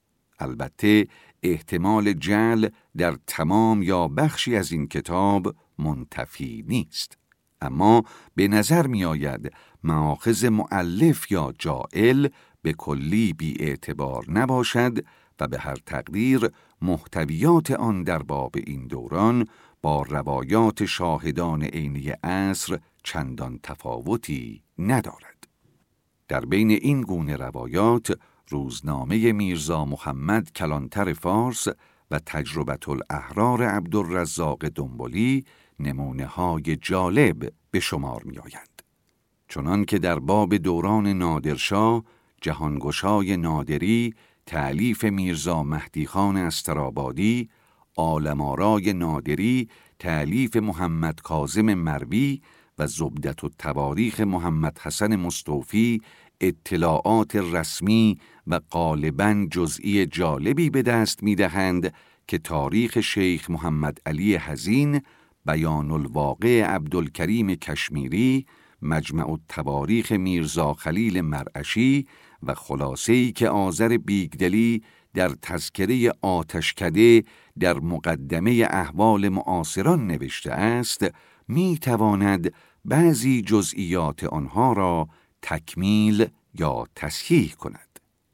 البته احتمال جعل در تمام یا بخشی از این کتاب منتفی نیست، اما به نظر می آید مآخذ مؤلف یا جائل به کلی بی اعتبار نباشد و به هر تقدیر محتویات آن در باب این دوران با روایات شاهدان عینی عصر چندان تفاوتی ندارد. در بین این گونه روایات روزنامه میرزا محمد کلانتر فارس و تجربة الاحرار عبدالرزاق دنبلی نمونه های جالب به شمار می آیند. چنان که در باب دوران نادرشاه، جهانگشای نادری تألیف میرزا مهدی خان استرابادی، عالم‌آرای نادری تألیف محمد کاظم مروی و زبدة التواریخ محمد حسن مستوفی اطلاعات رسمی و غالباً جزئی جالبی به دست می‌دهند که تاریخ شیخ محمد علی حزین، بیان الواقع عبدالکریم کشمیری، مجمع التواریخ میرزا خلیل مرعشی و خلاصه‌ای که آذر بیگدلی در تذکره آتشکده در مقدمه احوال معاصران نوشته است، می تواند بعضی جزئیات آنها را تکمیل یا تصحیح کند.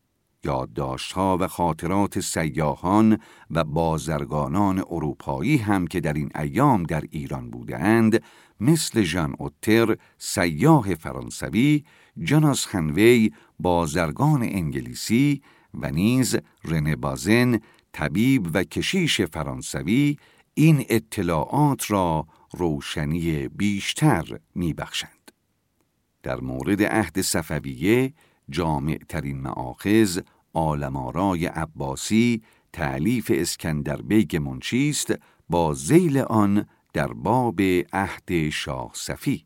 یادداشت‌ها و خاطرات سیاحان و بازرگانان اروپایی هم که در این ایام در ایران بودند، مثل ژان اوتر سیاح فرانسوی، جاناس هنوی بازرگان انگلیسی و نیز رنه بازن طبیب و کشیش فرانسوی، این اطلاعات را روشنی بیشتر می‌بخشند. در مورد عهد صفویه جامع ترین مآخذ عالم‌آرای عباسی تألیف اسکندر بیگ منشی است با ذیل آن در باب عهد شاه صفی.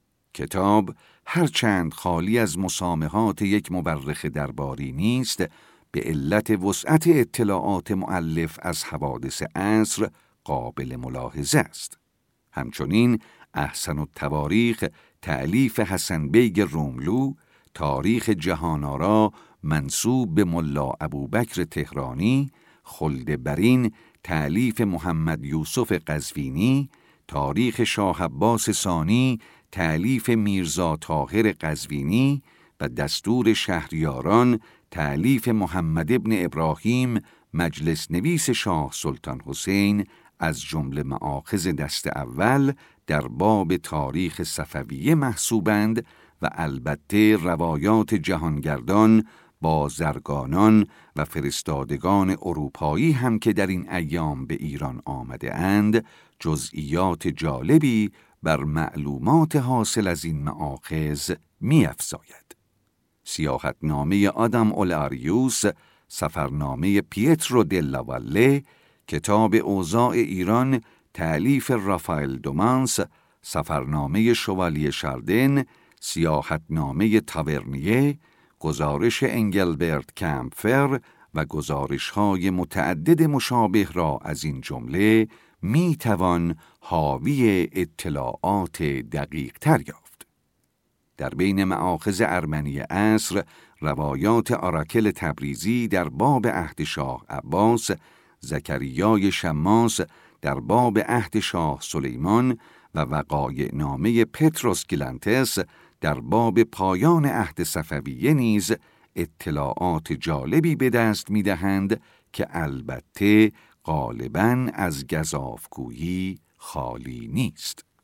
کتاب هرچند خالی از مسامحات یک مورخ درباری نیست، به علت وسعت اطلاعات مؤلف از حوادث عصر قابل ملاحظه است. همچنین احسن التواریخ تألیف حسن بیگ روملو، تاریخ جهان‌آرا منسوب به ملا ابوبکر تهرانی، خلد برین تألیف محمد یوسف قزوینی، تاریخ شاه عباس ثانی تألیف میرزا طاهر قزوینی و دستور شهریاران تألیف محمد ابن ابراهیم مجلس نویس شاه سلطان حسین از جمله مآخذ دست اول در باب تاریخ صفویه محسوبند و البته روایات جهانگردان، بازرگانان و فرستادگان اروپایی هم که در این ایام به ایران آمده اند، جزئیات جالبی بر معلومات حاصل از این مآخذ می افزاید. سیاحتنامه آدم اولاریوس، سفرنامه پیترو دلا واله، کتاب اوضاع ایران تألیف رافائل دومانس، سفرنامه شوالیه شاردن، سیاحتنامه تاورنیه، گزارش انگلبرت کمپفر و گزارش‌های متعدد مشابه را از این جمله می توان حاوی اطلاعات دقیق تر یافت. در بین مآخذ ارمنی عصر روایات آراکل تبریزی در باب عهد شاه عباس، زکریای شماس در باب عهد شاه سلیمان و وقایع نامه پتروس گلانتس در باب پایان عهد صفویه نیز اطلاعات جالبی به دست می‌دهند که البته غالباً از گزافگویی خالی نیست.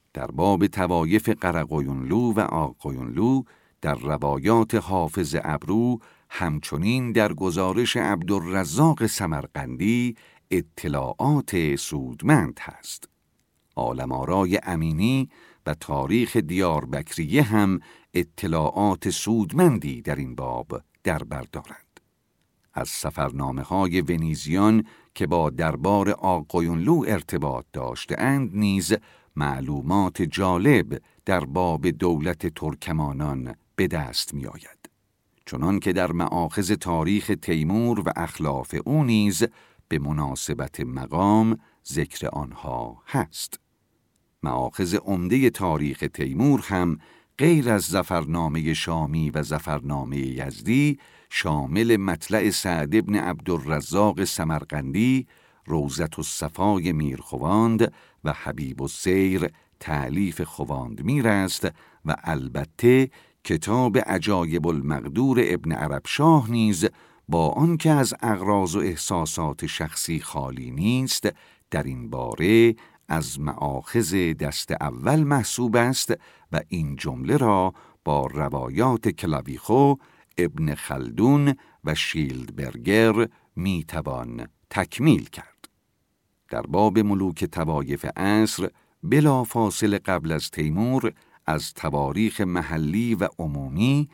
در باب طوایف قرقویونلو و آقویونلو در روایات حافظ ابرو همچنین در گزارش عبدالرزاق سمرقندی اطلاعات سودمند هست. عالم‌آرای امینی و تاریخ دیاربکریه هم اطلاعات سودمندی در این باب در بر دارند. از سفرنامه‌های ونیزیان که با دربار آقویونلو ارتباط داشته‌اند نیز معلومات جالب در باب دولت ترکمانان به دست می آید. چنان که در مآخذ تاریخ تیمور و اخلاف او نیز به مناسبت مقام ذکر آنها هست. مآخذ عمده تاریخ تیمور هم غیر از ظفرنامه شامی و ظفرنامه یزدی شامل مطلع سعد بن عبدالرزاق سمرقندی، روضة الصفای میرخواند و حبیب السیر تألیف خواندمیر است و البته کتاب عجایب المقدور ابن عربشاه نیز با آنکه از اغراض و احساسات شخصی خالی نیست در این باره از مآخذ دست اول محسوب است و این جمله را با روایات کلاویخو، ابن خلدون و شیلدبرگر میتوان تکمیل کرد. در باب ملوک طوایف عصر بلا فاصله قبل از تیمور از تواریخ محلی و عمومی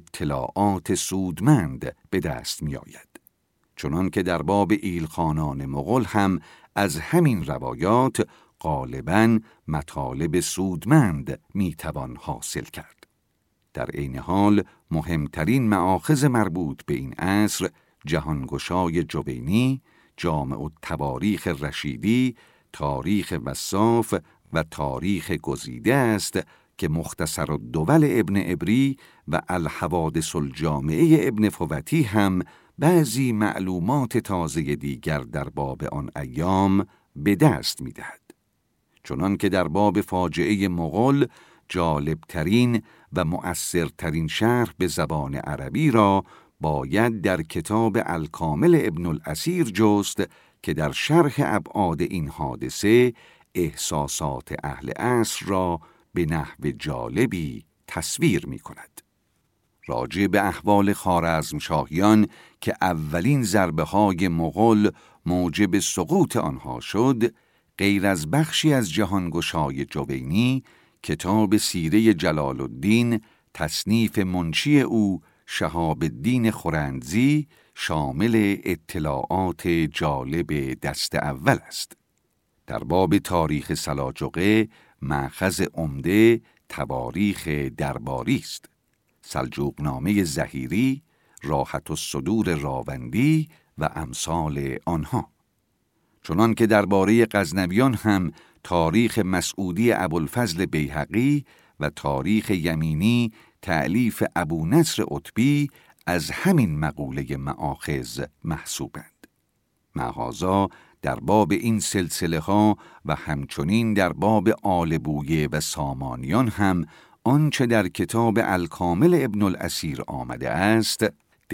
اطلاعات سودمند به دست می آید. چنان که در باب ایلخانان مغول هم از همین روایات غالباً مطالب سودمند می توان حاصل کرد. در عین حال مهمترین مآخذ مربوط به این عصر جهانگشای جوینی، جامع التواریخ رشیدی، تاریخ وصاف و تاریخ گزیده است که مختصر الدول ابن عبری و الحوادث الجامعه ابن فوتی هم بعضی معلومات تازه دیگر در باب آن ایام به دست می دهد. چنان که در باب فاجعه مغول جالبترین و مؤثرترین شرح به زبان عربی را باید در کتاب الکامل ابن الاسیر جست که در شرح ابعاد این حادثه احساسات اهل عصر را به نحو جالبی تصویر می کند. راجع به احوال خوارزمشاهیان که اولین ضربه های مغول موجب سقوط آنها شد، غیر از بخشی از جهانگشای جوینی، کتاب سیره جلال الدین تصنیف منشی او شهاب الدین خورندزی شامل اطلاعات جالب دست اول است. در باب تاریخ سلاجقه مأخذ عمده تواریخ درباری است. سلجوقنامه ظهیری، راحت الصدور راوندی و امثال آنها. چنان که درباره غزنویان هم تاریخ مسعودی ابوالفضل بیهقی و تاریخ یمینی تألیف ابو نصر عتبی از همین مقوله مآخذ محسوبند. معاذا در باب این سلسله ها و همچنین در باب آل بویه و سامانیان هم آنچه در کتاب الکامل ابن الاسیر آمده است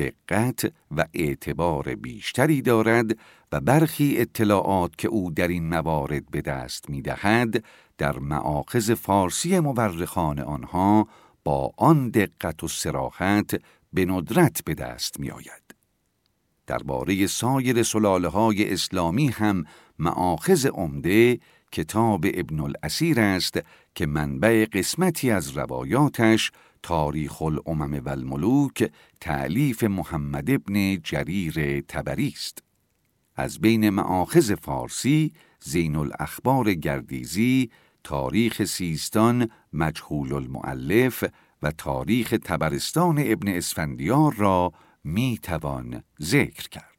دقت و اعتبار بیشتری دارد و برخی اطلاعات که او در این موارد به دست می دهد در مآخذ فارسی مورخان آنها با آن دقت و صراحت به ندرت به دست می آید. درباره سایر سلاله های اسلامی هم مآخذ عمده کتاب ابن الاسیر است که منبع قسمتی از روایاتش تاریخ الامم و الملوک تألیف محمد ابن جریر طبری است. از بین مآخذ فارسی زین الاخبار گردیزی، تاریخ سیستان مجهول المؤلف و تاریخ طبرستان ابن اسفندیار را می توان ذکر کرد.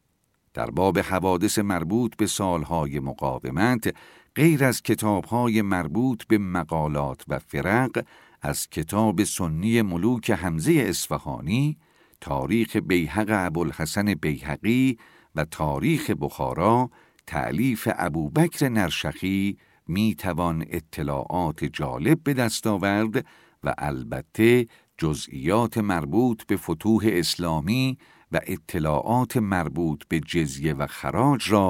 در باب حوادث مربوط به سالهای مقاومت غیر از کتابهای مربوط به مقالات و فرق از کتاب سنی ملوک حمزه اصفهانی، تاریخ بیهق ابوالحسن بیهقی و تاریخ بخارا تألیف ابوبکر نرشخی می توان اطلاعات جالب به دست آورد و البته جزئیات مربوط به فتوح اسلامی و اطلاعات مربوط به جزیه و خراج را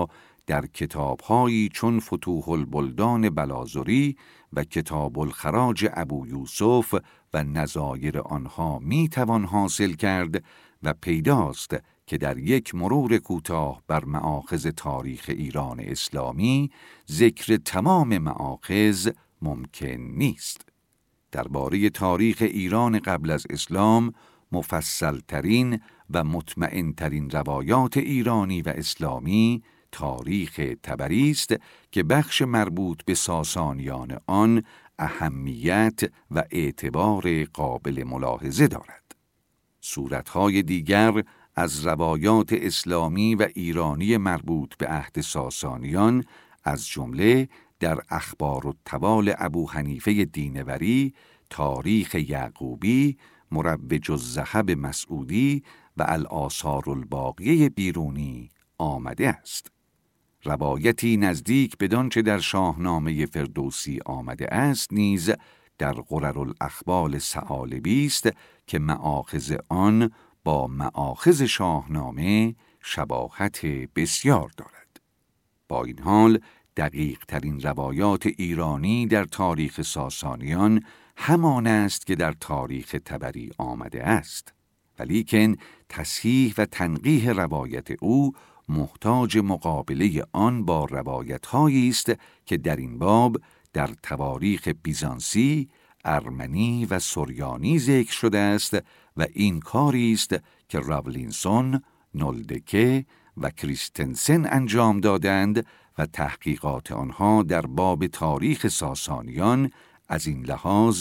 در کتاب‌هایی چون فتوح البلدان بلازری و کتاب الخراج ابو یوسف و نظایر آنها میتوان حاصل کرد و پیداست که در یک مرور کوتاه بر مآخذ تاریخ ایران اسلامی ذکر تمام مآخذ ممکن نیست. درباره تاریخ ایران قبل از اسلام مفصل ترین و مطمئن ترین روایات ایرانی و اسلامی تاریخ طبری است که بخش مربوط به ساسانیان آن اهمیت و اعتبار قابل ملاحظه دارد. صورتهای دیگر از روایات اسلامی و ایرانی مربوط به عهد ساسانیان از جمله در اخبار الطوال ابو حنیفه دینوری، تاریخ یعقوبی، مروج الذهب مسعودی و الآثار الباقیه بیرونی آمده است. روایتی نزدیک بدانچه در شاهنامه فردوسی آمده است نیز در غرر الاخبال ثعالبی است که مآخذ آن با مآخذ شاهنامه شباهت بسیار دارد. با این حال دقیق ترین روایات ایرانی در تاریخ ساسانیان همان است که در تاریخ طبری آمده است، ولیکن تصحیح و تنقیح روایت او محتاج مقابله آن با روایت‌هایی است که در این باب در تواریخ بیزانسی، ارمنی و سوریانی ذکر شده است و این کاری است که راولینسون، نولدکه و کریستنسن انجام دادند و تحقیقات آنها در باب تاریخ ساسانیان از این لحاظ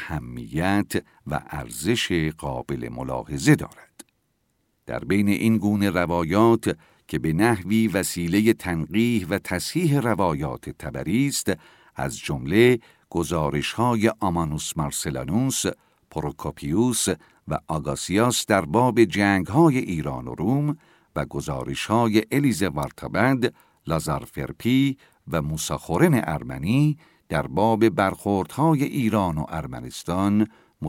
اهمیت و ارزش قابل ملاحظه دارد. در بین این گونه روایات که به نحوی وسیله تنقیح و تصحیح روایات طبری است، از جمله گزارش‌های آمانوس مارسلانوس، پروکوپیوس و آگاسیاس در باب جنگ‌های ایران و روم و گزارش‌های الیزه وارتابد، لازارفرپی و موساخورن ارمنی در باب برخوردهای ایران و ارمنستان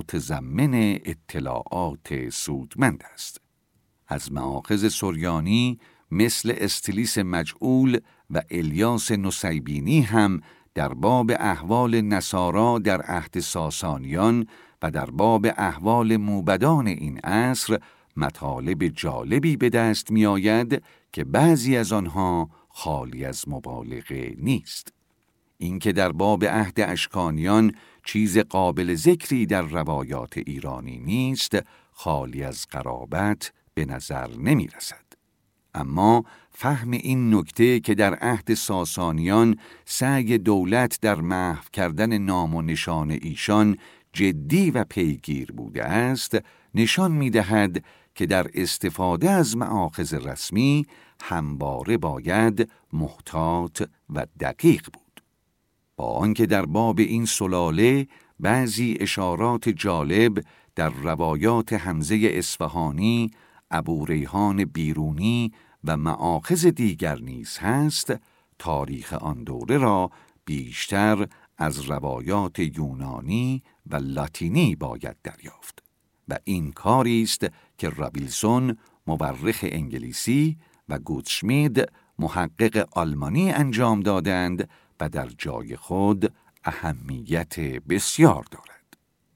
متضمن اطلاعات سودمند است. از مآخذ سوریانی مثل استلیس مجعول و الیاس نسیبینی هم در باب احوال نصارا در عهد ساسانیان و در باب احوال موبدان این عصر مطالب جالبی به دست می آید که بعضی از آنها خالی از مبالغه نیست. اینکه در باب عهد اشکانیان چیز قابل ذکری در روایات ایرانی نیست، خالی از غرابت به نظر نمی رسد. اما فهم این نکته که در عهد ساسانیان سعی دولت در محو کردن نام و نشان ایشان جدی و پیگیر بوده است، نشان می دهد که در استفاده از مآخذ رسمی همواره باید محتاط و دقیق بود. با آنکه در باب این سلاله بعضی اشارات جالب در روایات حمزه اصفهانی، ابو ریحان بیرونی و مآخذ دیگر نیز هست، تاریخ آن دوره را بیشتر از روایات یونانی و لاتینی باید دریافت و این کاری است که رابیلسون مورخ انگلیسی و گوتشمید محقق آلمانی انجام دادند و در جای خود اهمیت بسیار دارد.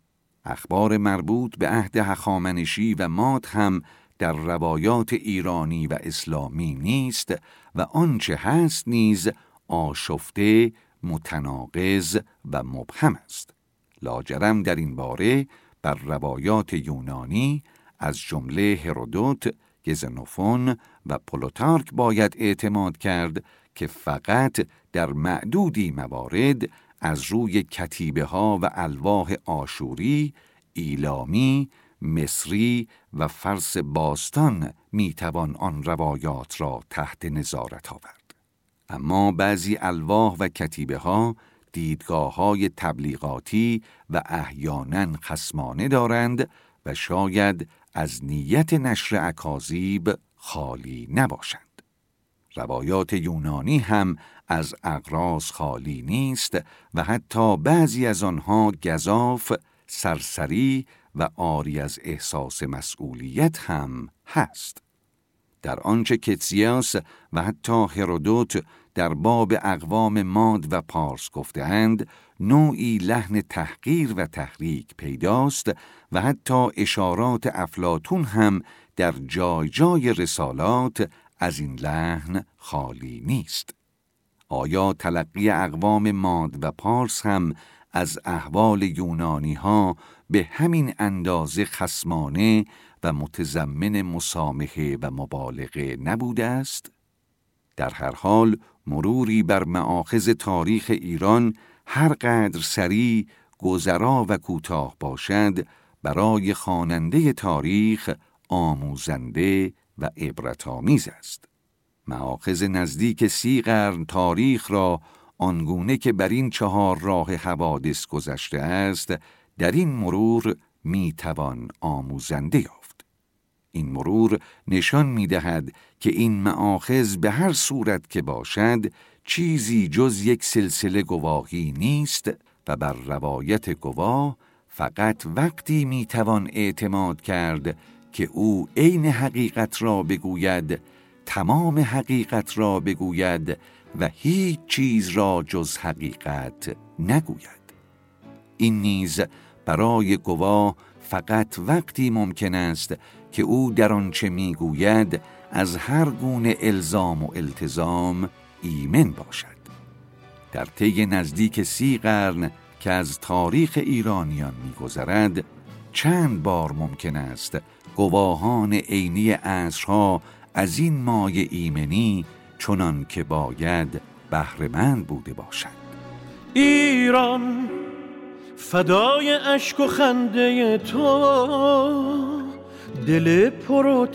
اخبار مربوط به عهد هخامنشی و ماد هم در روایات ایرانی و اسلامی نیست و آنچه هست نیز آشفته، متناقض و مبهم است. لاجرم در این باره بر روایات یونانی از جمله هرودوت، گزنوفون و پلوتارک باید اعتماد کرد که فقط در معدودی موارد از روی کتیبه ها و الواح آشوری، ایلامی، مصری و فارس باستان میتوان آن روایات را تحت نظارت آورد. اما بعضی الواح و کتیبه ها دیدگاه های تبلیغاتی و احیانا خصمانه دارند و شاید از نیت نشر اکاذیب خالی نباشند. روایات یونانی هم از اغراض خالی نیست و حتی بعضی از آنها گزاف، سرسری و عاری از احساس مسئولیت هم هست. در آنچه کتسیاس و حتی هرودوت در باب اقوام ماد و پارس گفته‌اند، نوعی لحن تحقیر و تحریک پیداست و حتی اشارات افلاطون هم در جای جای رسالات از این لحن خالی نیست. آیا تلقی اقوام ماد و پارس هم از احوال یونانی ها به همین اندازه خصمانه و متضمن مسامحه و مبالغه نبوده است؟ در هر حال مروری بر مآخذ تاریخ ایران هر قدر سریع، گذرا و کوتاه باشد، برای خواننده تاریخ آموزنده و عبرت‌آمیز است. مآخذ نزدیک سی قرن تاریخ را آنگونه که بر این چهار راه حوادث گذشته است، در این مرور میتوان آموزنده یافت. این مرور نشان می‌دهد که این مآخذ به هر صورت که باشد چیزی جز یک سلسله گواهی نیست و بر روایت گواه فقط وقتی میتوان اعتماد کرد که او عین حقیقت را بگوید، تمام حقیقت را بگوید و هیچ چیز را جز حقیقت نگوید. این نیز برای گواه فقط وقتی ممکن است که او در آنچه میگوید از هر گونه الزام و التزام ایمن باشد. در طی نزدیک سی قرن که از تاریخ ایرانیان می‌گذرد، چند بار ممکن است گواهان عینی عصرها از این مایه ایمنی چنان که باید بهره‌مند بوده باشند. ایران فدای اشک و خنده تو، دل پر و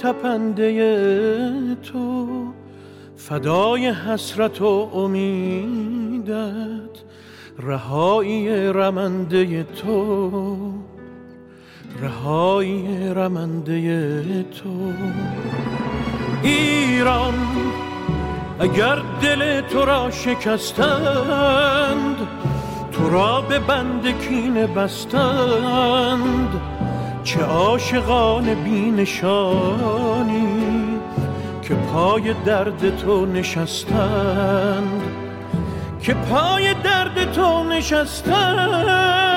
تپنده تو، فدای حسرت و امیدت، رهایی رمنده تو، رهایی رمنده تو. ایران اگر دل تو را شکستند، تو را به بند کینه بستند، چه عاشقان بی نشانی که پای درد تو نشستند، که پای درد تو نشستند.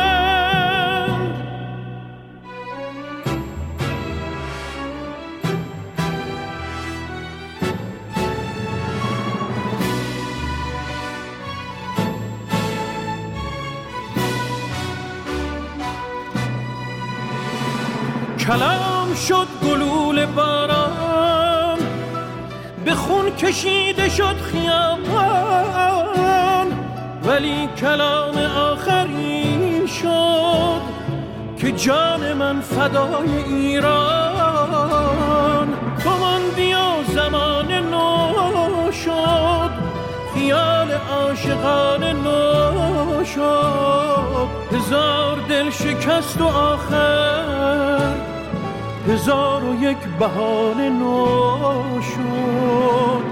کلام شد گلول باران، به خون کشیده شد خیابان، ولی کلام آخری شد که جان من فدای ایران. تو ماندی و زمان نو شد، خیال عاشقان نو شد، هزار دل شکست و آخر هزار و یک بهانه نو شد.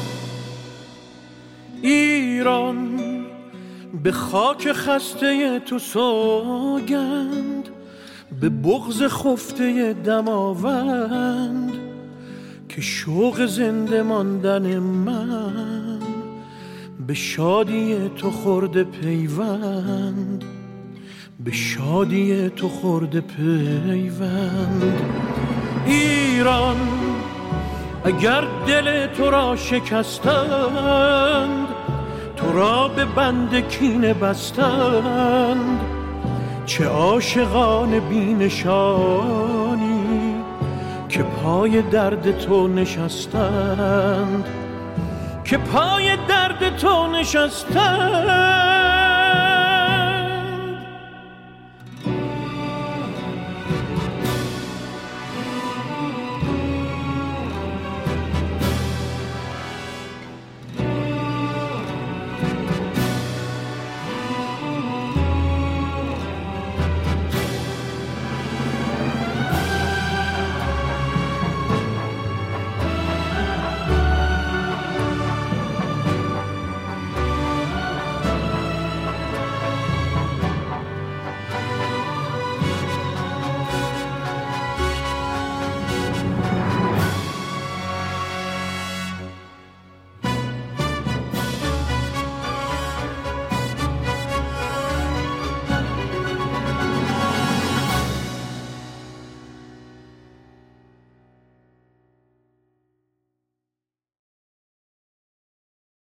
ایران به خاک خسته تو سوگند، به بغض خفته دماوند، که شوق زنده ماندن من به شادی تو خورده پیوند، به شادی تو خورده پیوند. ایران اگر دل تو را شکستند، تو را به بند کینه بستند، چه عاشقان بی نشانی که پای درد تو نشستند، که پای درد تو نشستند.